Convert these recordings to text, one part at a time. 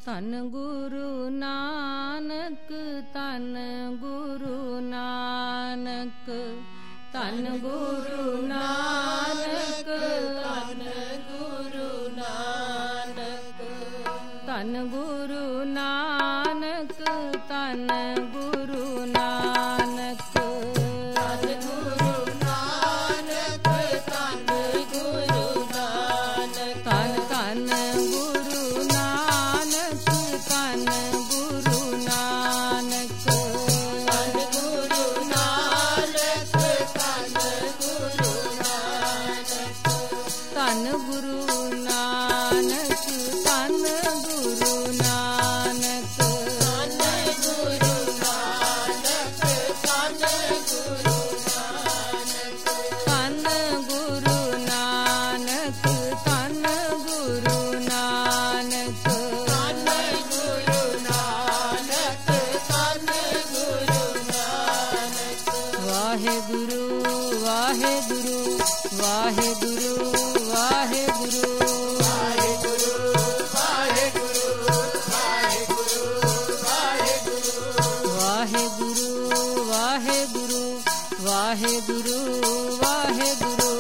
ਧੰਨ ਗੁਰੂ ਨਾਨਕ, ਧੰਨ ਗੁਰੂ ਨਾਨਕ, ਧੰਨ ਗੁਰੂ ਨਾਨਕ, ਧੰਨ ਗੁਰੂ ਨਾਨਕ, ਧੰਨ ਗੁਰੂ ਨਾਨਕ, ਧੰਨ ਗੁਰੂ ਨਾਨਕ, ਧੰਨ ਗੁਰੂ ਨਾਨਕ, ਧੰਨ ਗੁਰੂ ਨਾਨਕ, ਧੰਨ ਧੰਨ ਗੁਰੂ ਨਾਨਕ, ਧੰਨ ਗੁਰੂ ਨਾਨਕ, ਧੰਨ ਗੁਰੂ ਨਾਨਕ, ਧੰਨ ਗੁਰੂ ਨਾਨਕ, ਧੰਨ ਗੁਰੂ ਨਾਨਕ, ਧੰਨ ਗੁਰੂ ਨਾਨਕ, ਧੰਨ ਗੁਰੂ ਨਾਨਕ, ਧੰਨ ਗੁਰੂ ਨਾਨਕ, ਧੰਨ ਗੁਰੂ ਨਾਨਕ, ਧੰਨ ਗੁਰੂ ਨਾਨਕ, ਧੰਨ ਗੁਰੂ ਨਾਨਕ, ਧੰਨ ਗੁਰੂ ਨਾਨਕ। ਵਾਹਿਗੁਰੂ ਵਾਹਿਗੁਰੂ ਵਾਹਿਗੁਰੂ ਵਾਹਿਗੁਰੂ ਵਾਹਿਗੁਰੂ ਵਾਹਿਗੁਰੂ ਵਾਹਿਗੁਰੂ ਵਾਹਿਗੁਰੂ ਵਾਹਿਗੁਰੂ ਵਾਹਿਗੁਰੂ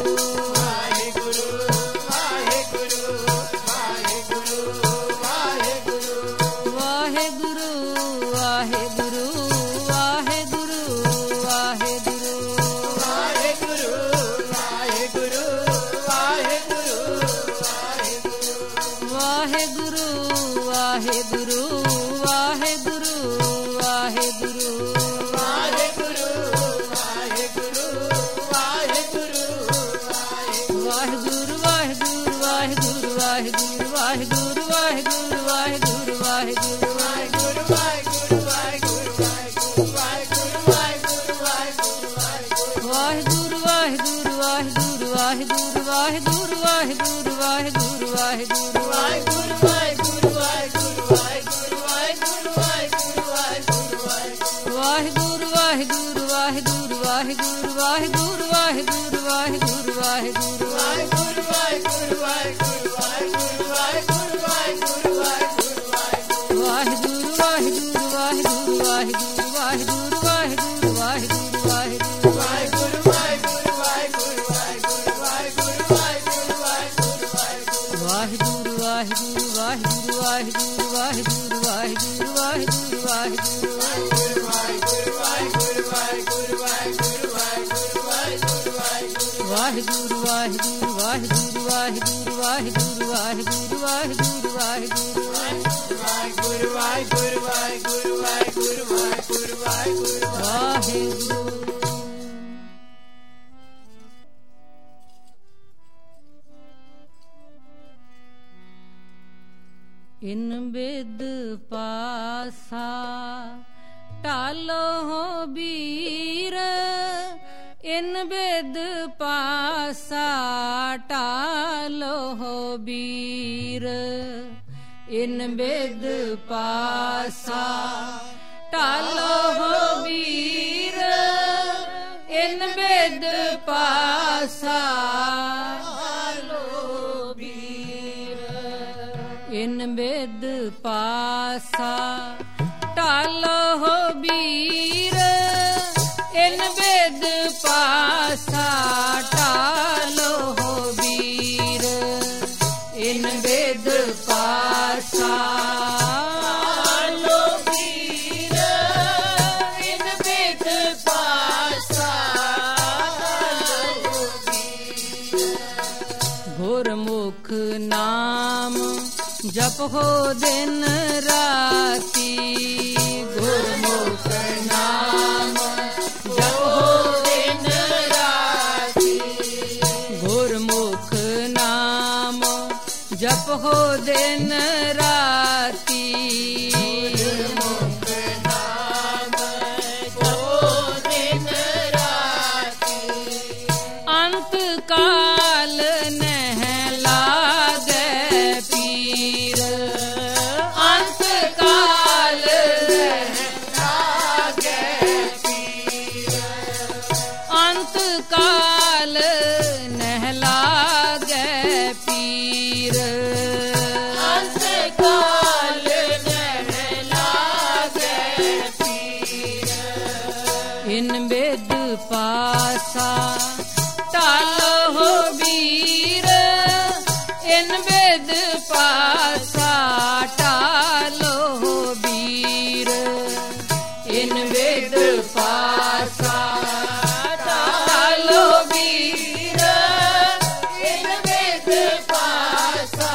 ਇਨ ਬਿਦ ਪਾਸਾ ਟਾਲੋ ਬੀਰ, ਇਨ ਬਿਦ ਪਾਸਾ ਟਾਲੋ ਬੀਰ, ਇਨ ਬਿਦ ਪਾਸਾ ਟਾਲੋ ਬੀਰ, ਇਨ ਬਿਦ ਪਾਸਾ ਟਾਲੋ ਬੀਰ, ਇਨ ਬਿਦ ਪਾਸਾ ਟਾਲੋ ਬੀਰ, ਇਨ ਬਿਦ ਪਾਸਾ ਟਾਲੋ ਬੀਰ, ਇਨ ਬਿਦ ਪਾਸਾ ਟਾਲੋ ਬੀਰ, ਇਨ ਬਿਦ ਪਾਸਾ ਟਾਲੋ ਬੀਰ। ਗੁਰਮੁਖ ਨਾਮ ਜਪੋ ਦਿਨ ਰਾਤੀ, ਗੁਰਮੁਖ ਨਾਮ ਜਪੋ ਦਿਨ ਰਾਤੀ, ਗੁਰਮੁਖ ਨਾਮ ਜਪੋ ਦਿਨ ਰਾਤੀ, ਗੁਰਮੁਖ ਨਾਮ ਜਪੋ ਦਿਨ ਰਾਤੀ, ਅੰਤ ਕਾਲ ਨਹਿ ਲਾਗੈ ਪੀਰ, ਅੰਤ ਕਾਲ ਨਹਿ ਲਾਗੈ ਪੀਰ, ਅੰਤ ਕਾਲ ਨਹਿ ਲਾਗੈ ਪੀਰ, ਅੰਤ ਕਾਲ इन वेद पासा टालो वीर, इन वेद पासा टालो वीर, इन वेद पासा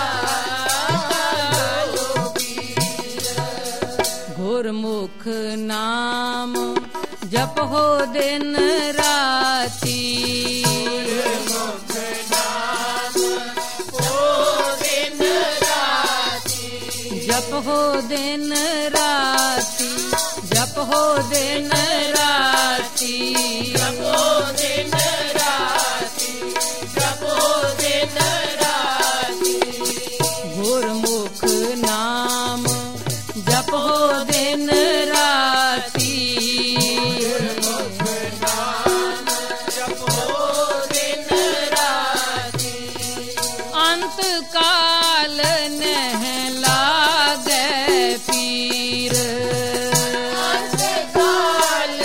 टालो वीर। गुरमुख नाम जप हो दिन राती, जप हो दिन राती, जप हो दिन राती, जप हो दिन राती, जप हो दिन राती। गुरमुख नाम जप हो दिन राती, गुरमुख नाम जप हो दिन राती। अंत काल नहला पीर, अंत काल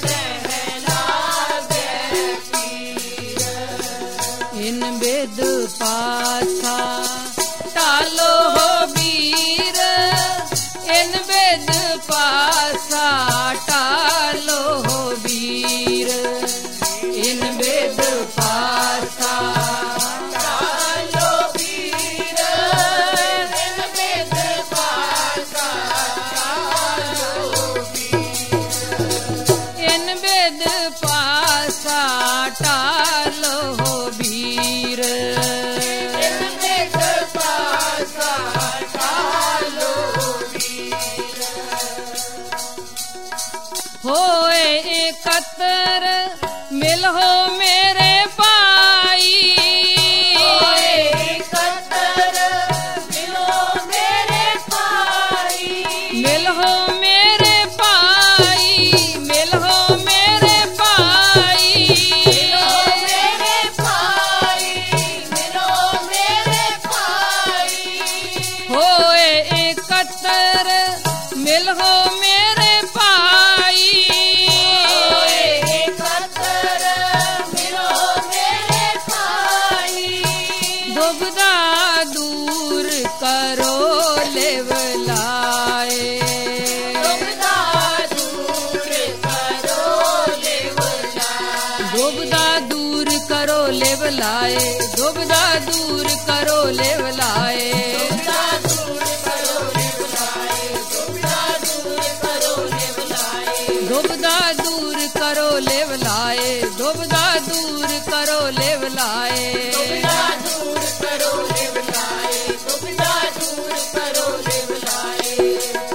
नहलागे पीर। इन वेद पासा टालो हो वीर, इन वेद पासा टालो हो वीर, इन वेद पासा टालो वीर, इन वेद पासा टालो वीर, इन वेद पासा टालो वीर, इन वेद पासा टालो वीर। होए एकत्र मिल हो मेरे पाई, होए एकत्र मिल हो मेरे पाई, मिल हो मेरे पाई, मिल हो मेरे पाई, मिल हो मेरे पाई, मिल हो मेरे पाई। होए एकत्र मिल हो मेरे पाई, होए एकत्र मिल हो मेरे पाई। दुबदा दूर करो लेवलाए, दुबदा दूर करो लेवलाए, दुबदा दूर करो लेवलाए, दुबदा दूर करो लेवलाए, दुबदा दूर करो लेवलाए, दुबदा दूर करो लेवलाए, दुबदा दूर करो लेवलाए, दुबदा दूर करो लेवलाए, दुबदा दूर करो लेवलाए, दुबदा दूर करो लेवलाए।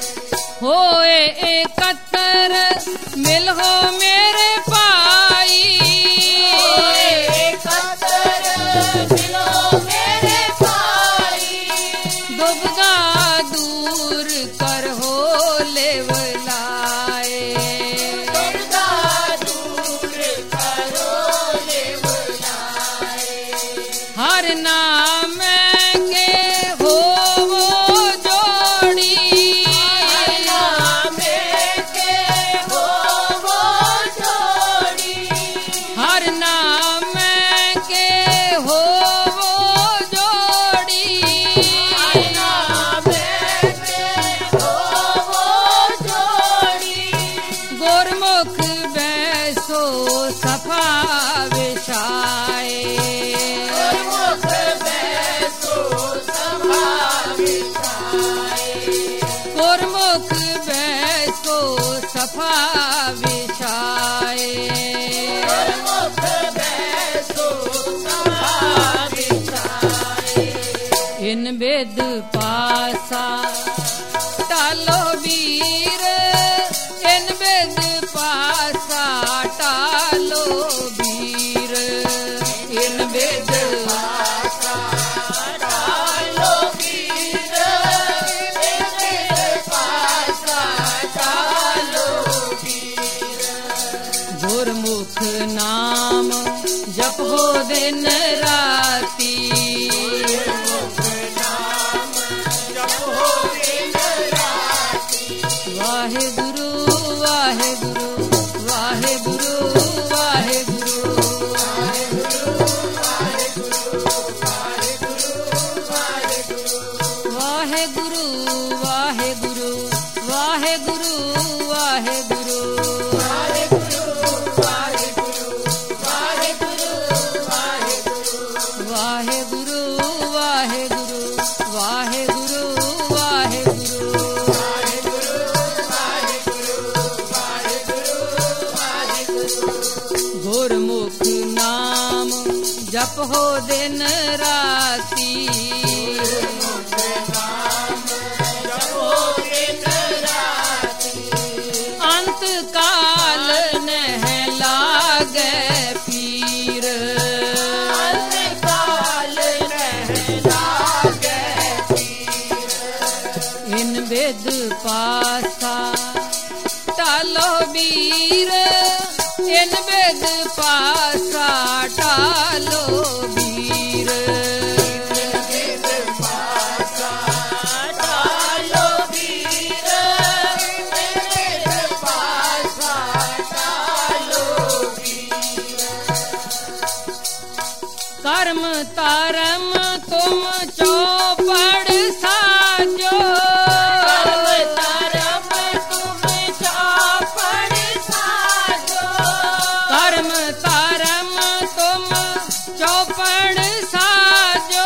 होए एकत्र मिल हो मेरे पाई, होए एकत्र मिल हो मेरे पाई। दुबदा दूर कर हो लेवलाए, दुबदा दूर करो लेवलाए। हर नाम के हो वो जोड़ी, हर नाम के हो वो जोड़ी, हर नाम के हो वो जोड़ी, हर नाम के हो वो जोड़ी। गुरमुख बैसो सफा विछाए, गुरमुख बैसो सफा विछाए, गुरमुख बैसो सफा विछाए, गुरमुख बैसो सफा विछाए। इन वेद पासा टालो वीर, इन वेद पासा टालो वीर, इन वेद पासा टालो वीर, इन वेद पासा टालो वीर। गुरमुख नाम जप हो दिन राती, गुरमुख नाम जप हो दिन राती। ਵਾਹਿਗੁਰੂ ਵਾਹਿਗੁਰੂ ਗੁਰਮੁਖ ਨਾਮ ਜਪੋ ਦਿਨ ਰਾਤੀ ਅੰਤ ਕਾਲ ਨਹਿ ਲਾਗੈ ਪੀਰ ਇਨ ਬਿਦ ਪਾਸਾ ਟਾਲੋ ਵੀਰ ਇਨ ਬਿਦ ਪਾਸਾ ਟਾਲੋ ਵੀਰ कर्म तारम तुम चौपड़ साजो कर्म तारम तुम चौपड़ साजो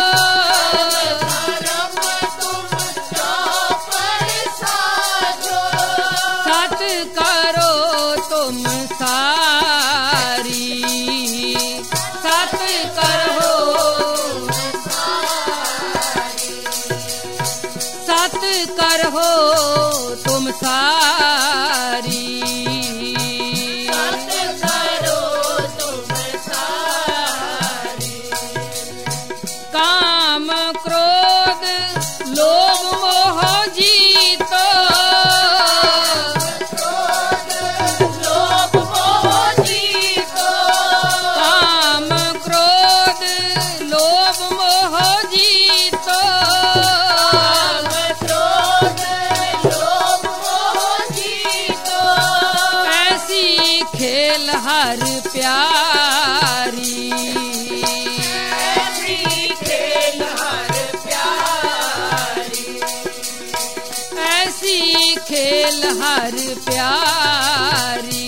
सत करो तुम सारी सत करो सत करो तुम सारी काम क्रोध लोभ मोह जीतो काम क्रोध लोभ मोह जीतो ऐसी खेल हर प्यारी ऐसी खेल हर प्यारी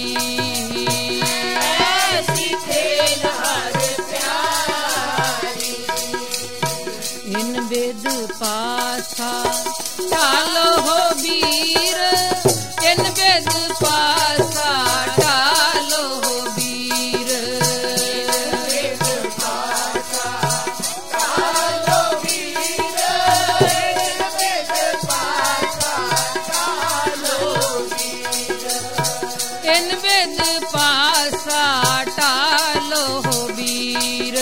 इन बिद पासा टालो हो वीर इन बिद पासा टालो हो वीर इन बिद पासा टालो हो वीर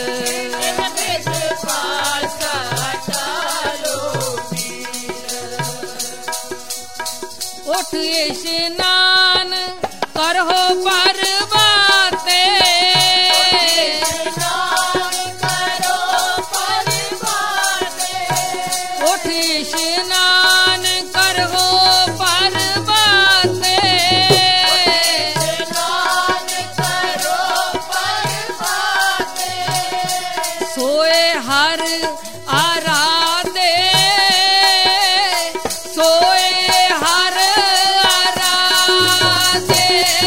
उठ स्नान करहो परबाते उठ स्नान करहो परबाते सोए हर आराधे सोए हर आराधे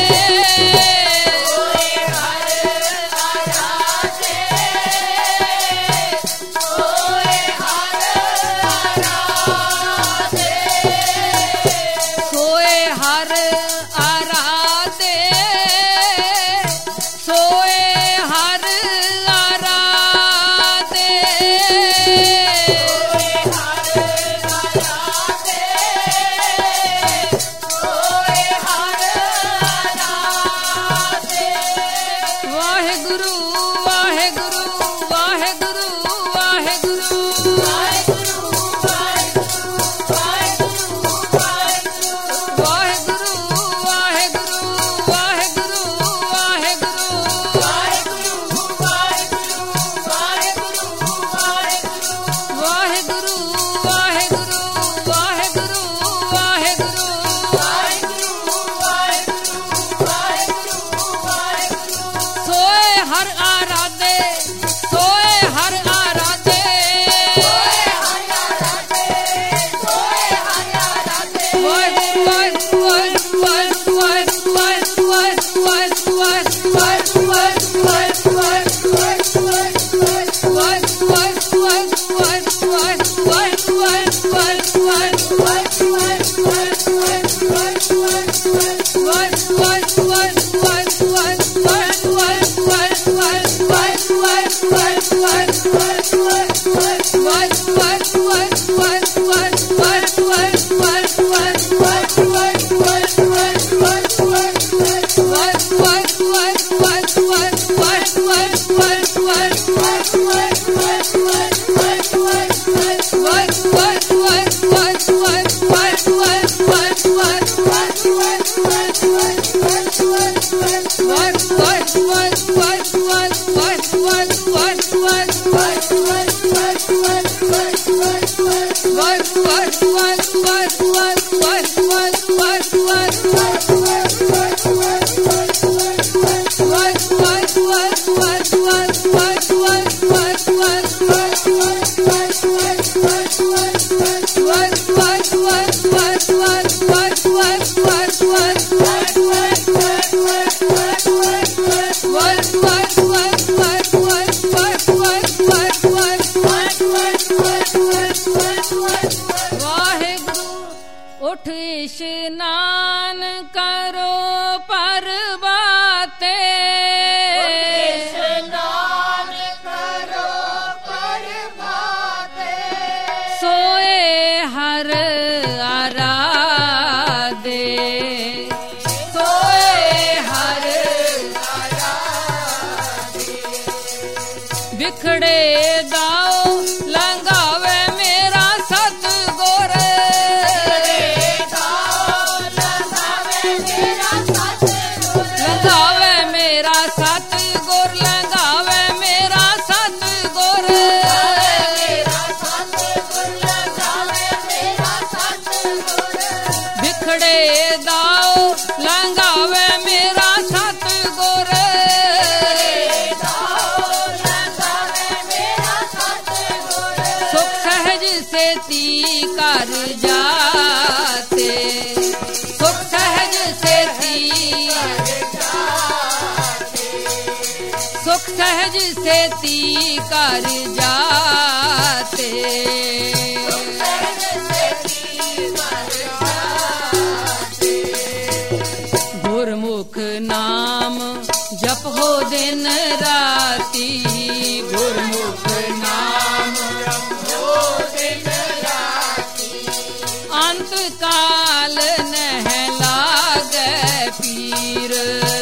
सोए हर आराधे सोए हर आराधे वाहेगुरु वाहेगुरु वाहेगुरु वाहेगुरु वाहेगुरु वाहेगुरु वाहेगुरु वाहेगुरु वाहेगुरु वाहेगुरु वाहेगुरु सोए हर आराधे सोए हर आराधे वाहेगुरु उठ स्नान करो परबाते, स्नान करो परबाते, सोए हर आराधे, सोए हर आराधे, बिखड़े दाओ लंगावे मेरा सतगुर, लंगावे मेरा सतगुर, लंगावे मेरा सतगुर, बिखड़े दाओ लंगावे मेरा सतगुर, सुख सहज से ती कर जाते, सुख सहज से ती, सुख सहज से ती कर जाते, गुरमुख नाम जप हो दिन राती, गुरमुख नाम जप हो दिन राती, अंत काल नह लागे पीर,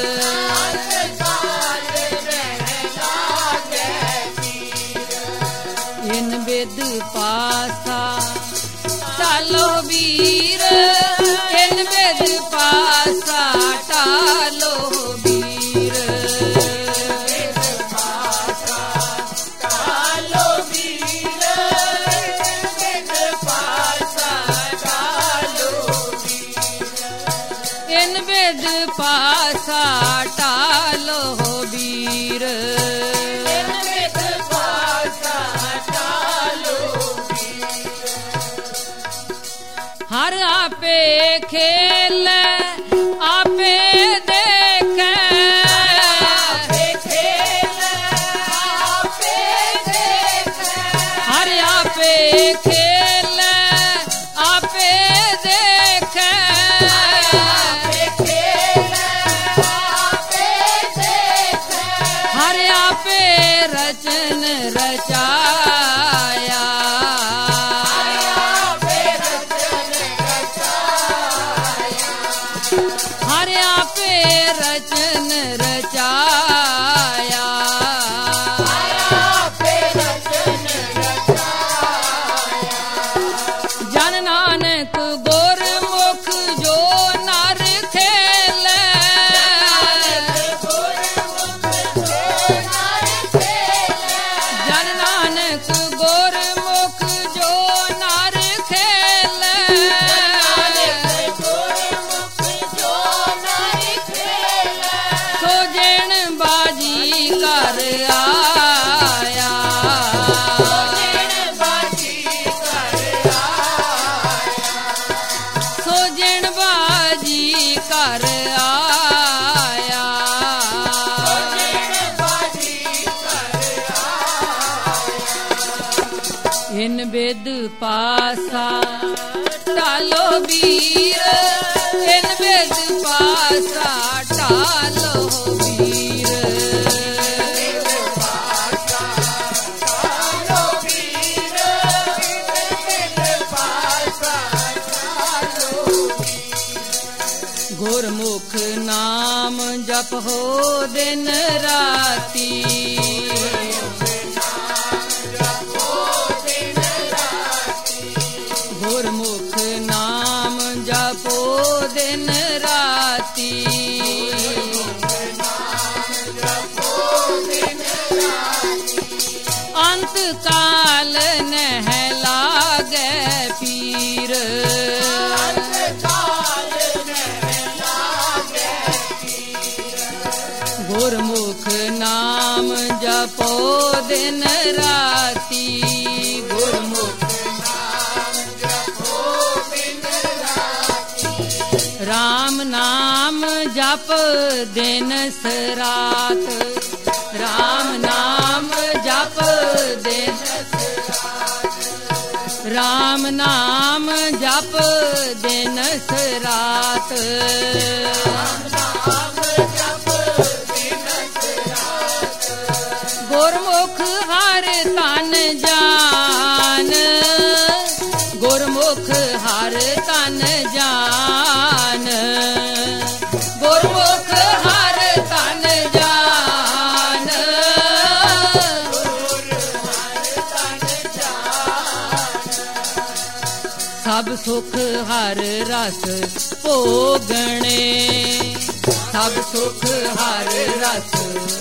इन विद पासा टालो वीर, इन विद पासा टालो वीर, टालो वीर, विद पासा टालो वीर, इन विद पासा टालो वीर, हर आपे खेल आपे देखे, हर आपे खेल आपे देखे, हर आपे रचन रचाया, हर आपे रचन रचाया, जन नानक गुरमुख जो नर खेले, जन नानक गुरमुख जो नर खेले, सोजन बाजी कर आया, सोजन बाजी कर आया, इन विद पासा टालो वीर, इन विद पासा टालो वीर, जपो दिन राती। गुरमुख नाम जपो दिन राती। अंत काल नह लागे पीर। गुरमुख नाम जपो दिन राती। गुरमुख राम नाम जप दिन रात। राम नाम जप दिन राम नाम जप दिन रात। गुरमुख हर तन जान। गुरमुख हर तन जान। गुरमुख हर तन जान। सब सुख हर रस भोगणे। सब सुख हर रस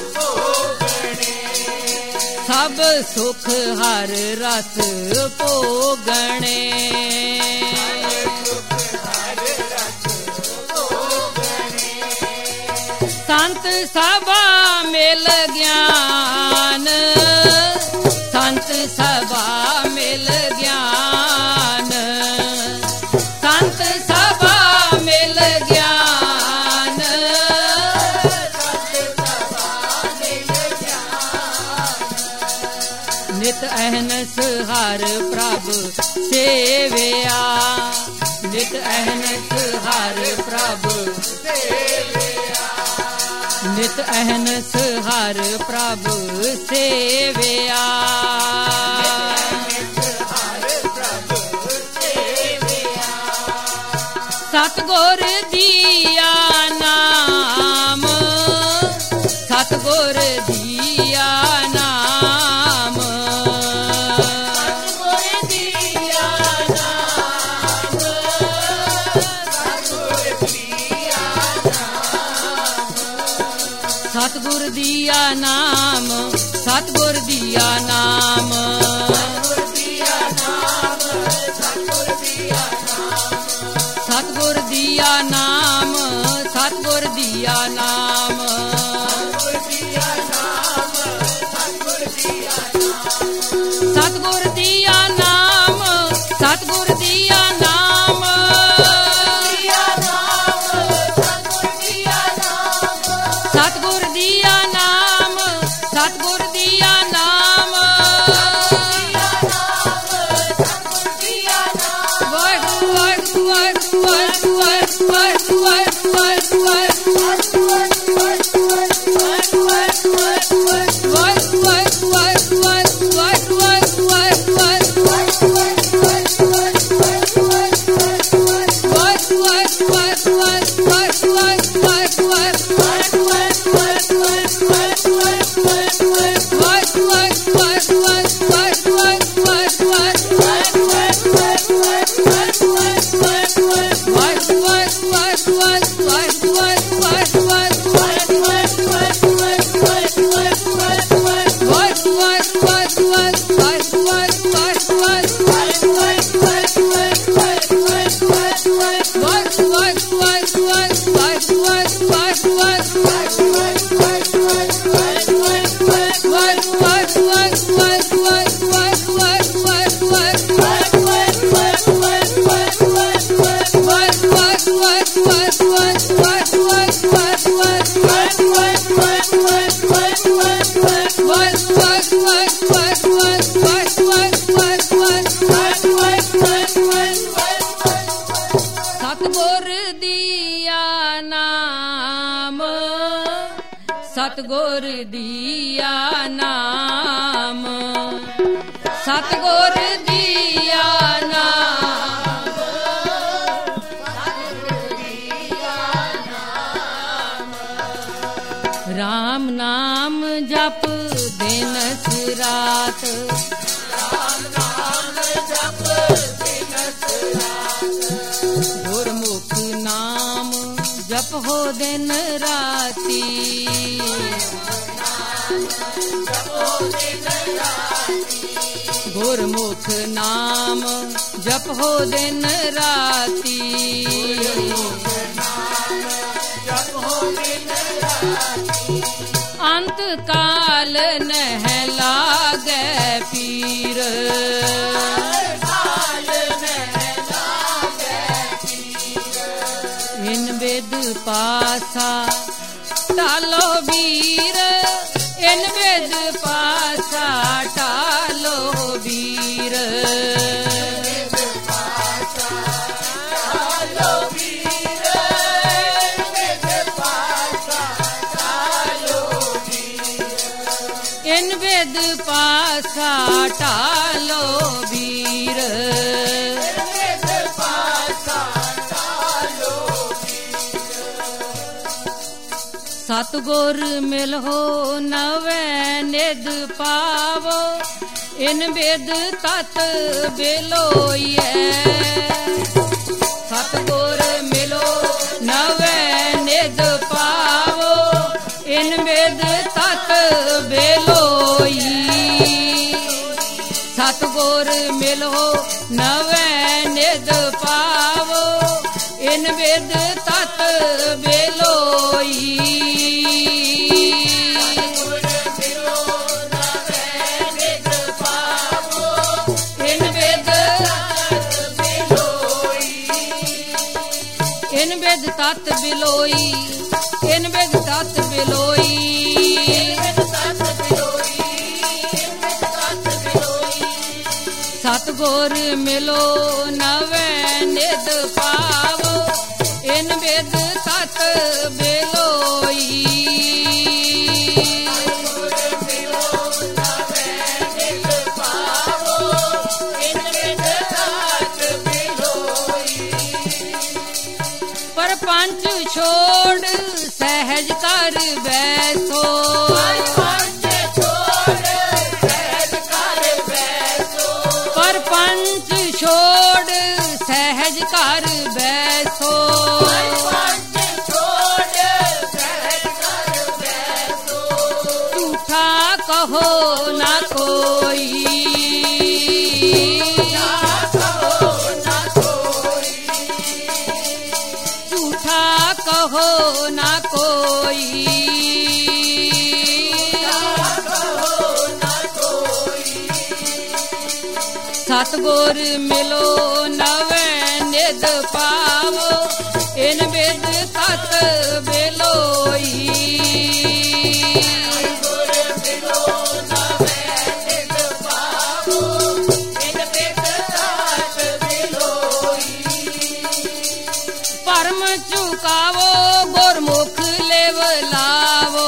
सब सुख हर रस भोगणे। संत सभा मिल ज्ञान। संत सभा मिल ज्ञान। संत सभा मिल ज्ञान। नित अहनस हर प्रभ सेविया। नित अहनस हर प्रभ नित अहनस हर प्रभ सेविया। सतगुर दिया नाम। सतगुर दिया नाम। सतगुर दिया नाम। सतगुर दिया नाम। सतगुर दिया नाम। सतगुर दिया नाम। सतगुर दिया नाम। सतगुर दिया नाम। सतगुर दिया नाम। सतगुर दिया नाम। सतगुर दिया नाम, सतगुर दिया नाम, दिन राती। गुरमुख नाम जपो दिन राती। अंत काल नह लागे पीर। इन वेद पासा टालो वीर। इन वेद पासा टालो वीर। इन वेद पासा टालो वीर। सतगुर मिलो नवे निध पावो। इन वेद तत बिलोइए। सतगुर मिलो नवे निध पावो। इन वेद तत बिलोई। सतगुर मिलो नवे निध पावो। इन वेद तत बिलोई। इन वेद तत बिलोई। इन वेद तत बिलोई। सतगुर मिलो नवे निध पावो। इन वेद तत बिलोई। परपंच छोड़ सहज कर बैसो। परपंच छोड़ सहज कर बैसो। झूठा कहो ना कोई। झूठा कहो ना कोई। सतगुर मिलो नवे निध पावो। इन वेद तत बिलोई। परम चुकावो गुरमुख लेव लावो।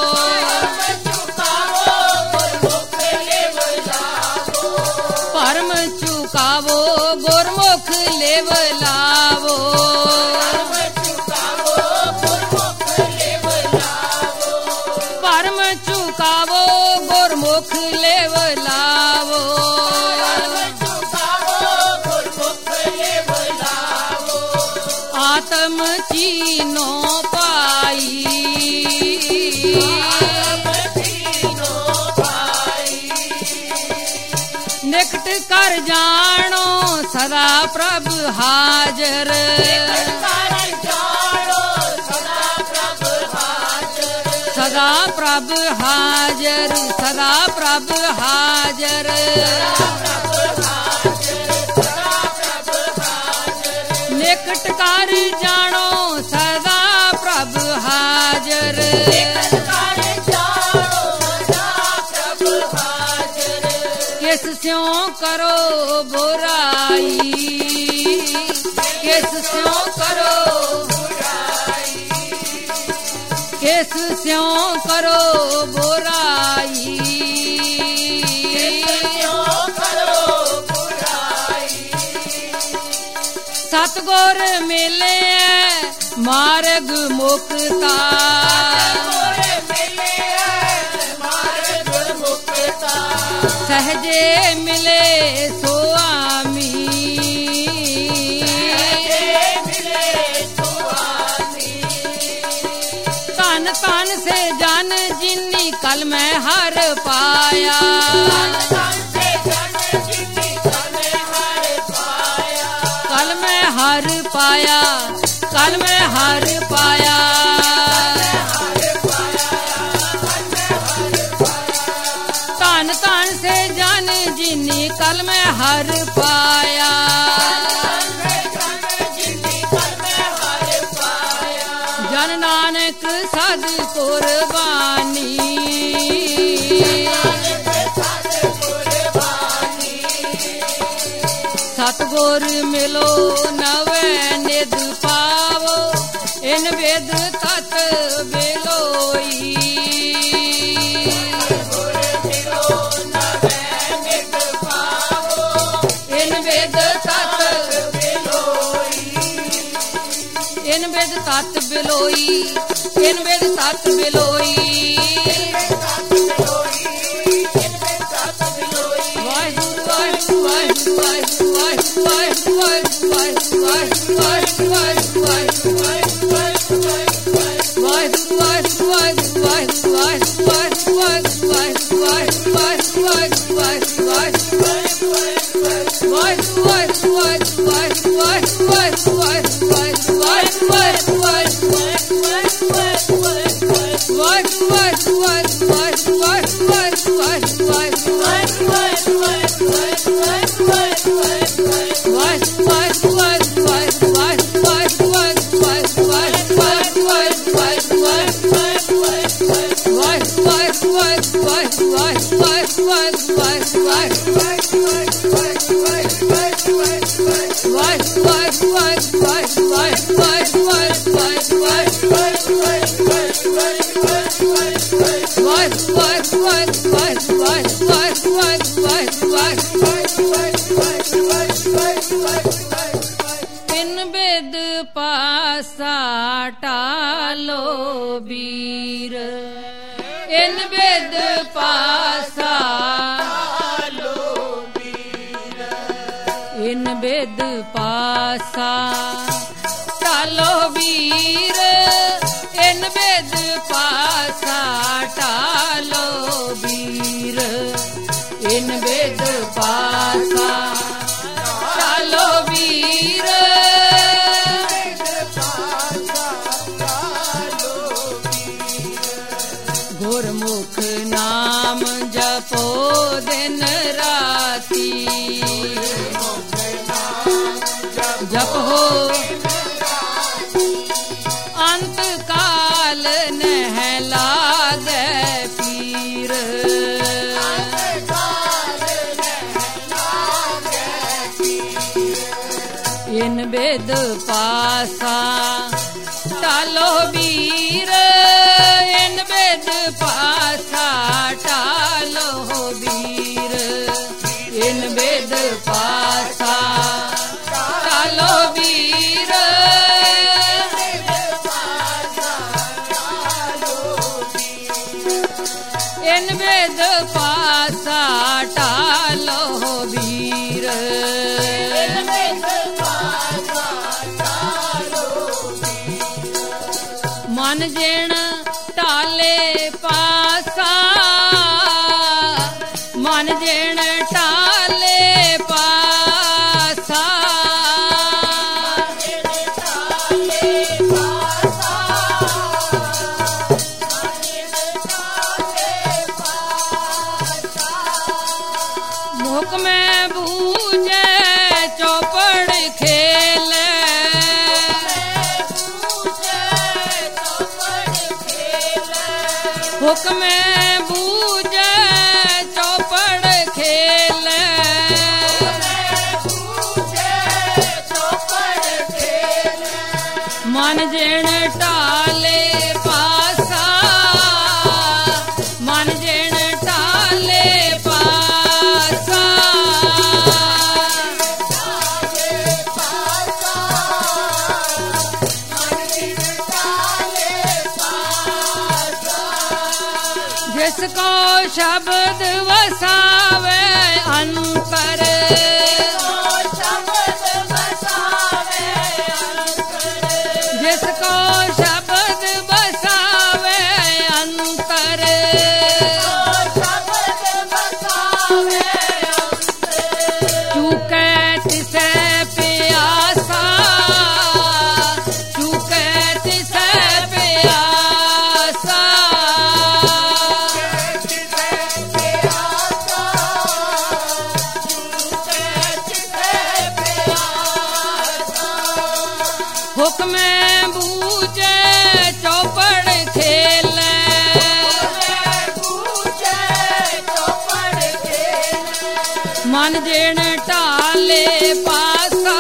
परम चुकावो गुरमुख लेव लावो। परम चुकावो गुरमुख लेव लावो। आत्म चीनो पाई। निकट कर जानो सदा प्रभ हाजर। सदा प्रभ हाजर। सदा प्रभ हाजर। निकट कर जानो सदा प्रभ हाजर। किस स्यों करो बुराई। किस स्यों करो किस स्यों करो बुराई। सतगुर मिले मार्ग मुक्ता। सहजे मिले स्वामी। कल मैं हर पाया। कल मैं हर पाया, कल मैं हर पाया। धन धन से जन जिनी कल मैं हर पाया। जन नानक सद कुर्बानी। सतगुर मिलो नवे निध पावो, इन वेद तत बिलोई। इन वेद तत बिलोई। इन वेद तत बिलोई। इन वेद तत बिलोई। इन वेद पासा टालो वीर। इन वेद पासा टालो वीर। इन वेद पासा टालो वीर। इन वेद पासा टालो वीर। इन वेद पासा टालो वीर। गुरमुख नाम जपो दिन राती। जपो अंत काल नह लागे पीर। इन वेद पासा टालो वीर। इन वेद पासा टालो वीर। इन वेद पासा टालो वीर। इन वेद पासा टालो वीर। मन जेण टाले पासा। मन जेण टाले पासा। मुख में बूझे चौपड़ खेले। हुक में बूझे चौपड़ खेले। मन जेण टाले पासा। मन जेण टाले पासा। जिसको शब्द वसावे अंतर। जिसको शब्द बसावे अंतर। में बूझे चौपड़ खेले मन जेण टाले पासा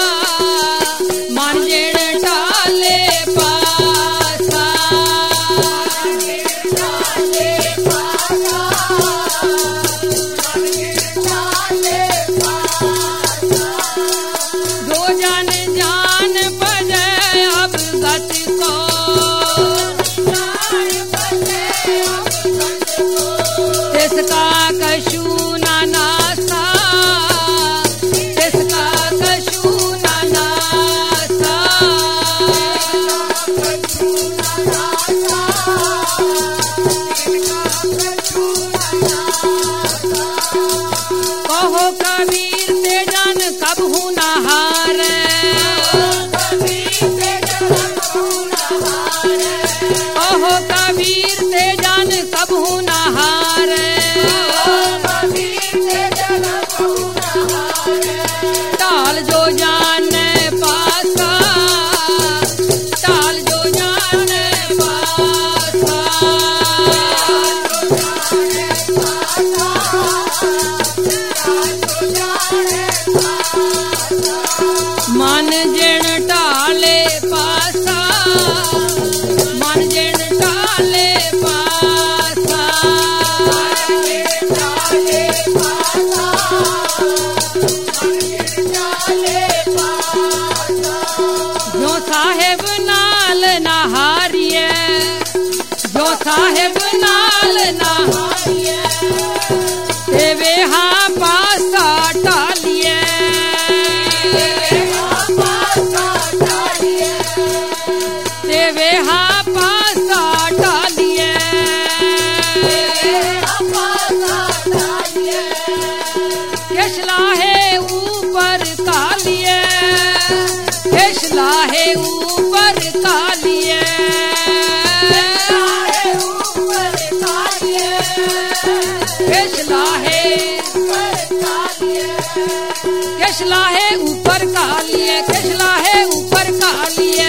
मन जेण टाले पासा दो जान जान बजे अब गत को जिसका कशु ना नासा जिसका कशु ना नासा कहो कबीर ते जान कब हूँ ना हारे कहो कबीर ते जान कब हूँ ना हारे टाल जो जाने पासा टाल जो जाने पासा मन जेण टाले पासा मन जेण टाले पासा जो साहेब नाल नहारिए जो साहेब नाल नहारिए तेवे हाँ पासा टालिए तेवे हाँ पासा टालिए केशला है ऊपर कालिए केशला है ऊपर कालिए केशला है केशला है ऊपर कालिए केशला है ऊपर कालिए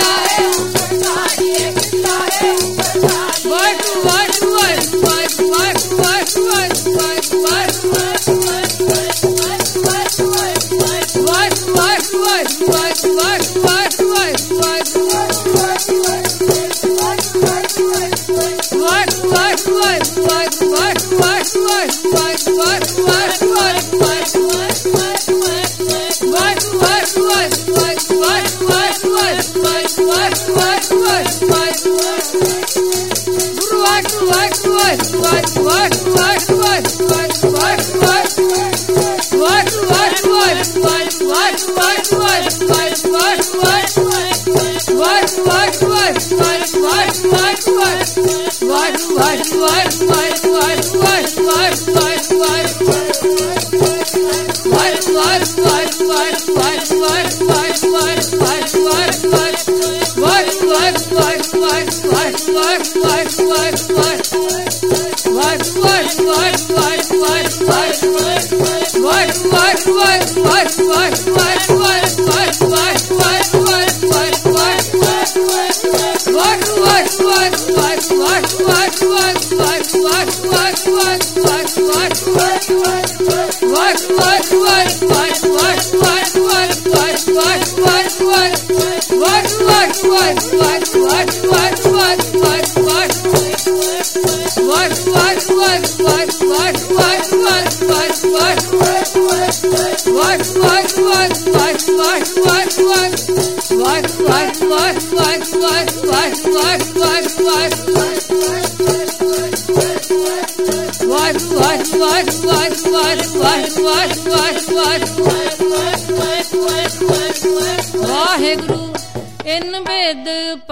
वाहेगुरु इन वेद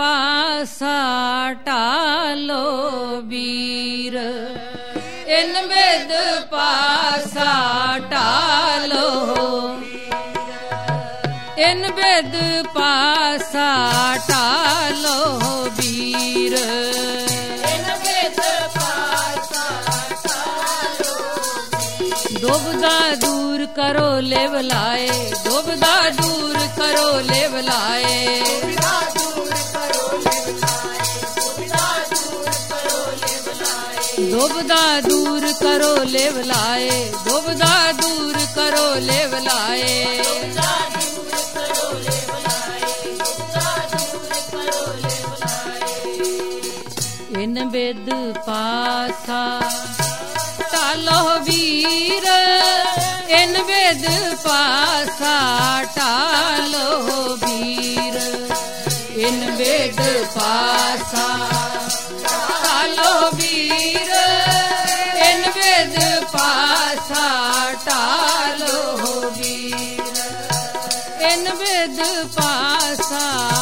पासा टालो वीर इन वेद पासा टालो इन वेद पासा टालो वीर इन वेद पासा टालो ਦੁਬਦਾ ਦੂਰ ਕਰੋ ਲੇਵ ਲਾਏ, ਦੁਬਦਾ ਦੂਰ ਕਰੋ ਲੇਵ ਲਾਏ। ਦੁਬਿਧਾ ਦੂਰ ਕਰੋ ਲੇਵ ਲਾਏ, ਦੁਬਿਧਾ ਦੂਰ ਕਰੋ ਲੇਵ ਲਾਏ। ਦੁਬਦਾ ਦੂਰ ਕਰੋ ਲੇਵ ਲਾਏ, ਦੁਬਦਾ ਦੂਰ ਕਰੋ ਲੇਵ ਲਾਏ। ਦੁਬਿਧਾ ਦੂਰ ਕਰੋ ਲੇਵ ਲਾਏ, ਦੁਬਿਧਾ ਦੂਰ ਕਰੋ ਲੇਵ ਲਾਏ। ਇਨ ਬਿਦ ਪਾਸਾ ਟਾਲੋ ਵੀਰ, ਇਨ ਬਿਦ ਪਾਸਾ ਟਾਲੋ ਵੀਰ। ਇਨ ਬਿਦ ਪਾਸਾ ਟਾਲੋ ਵੀਰ, ਇਨ ਬਿਦ ਪਾਸਾ ਟਾਲੋ ਵੀਰ। ਇਨ ਬਿਦ ਪਾਸਾ